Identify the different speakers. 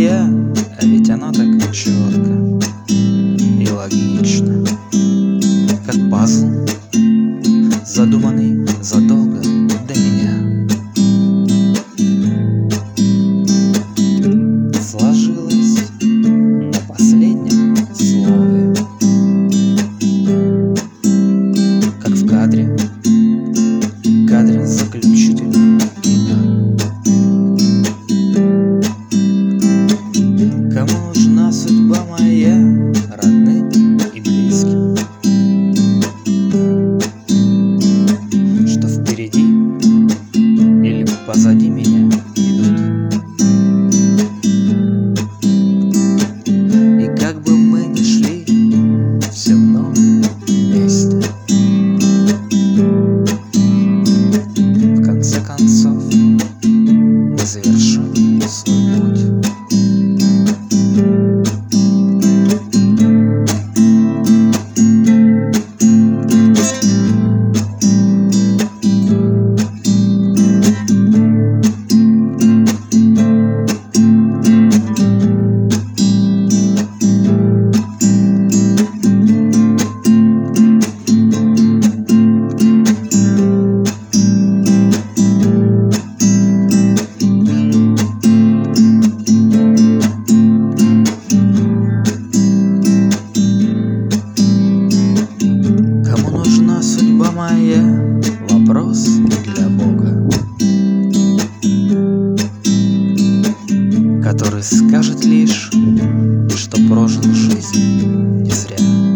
Speaker 1: моя, а ведь оно так четко и логично, как пазл, задуманный задолго до меня. Сложилось на последнем слове, как в кадре заключительного кино. Кому нужна судьба моя, родным и близким, что впереди или позади меня идут. И как бы мы ни шли, все вновь вместе. В конце концов мы завершим свой путь. Судьба моя — вопрос для Бога, который скажет лишь, что прожил жизнь не зря.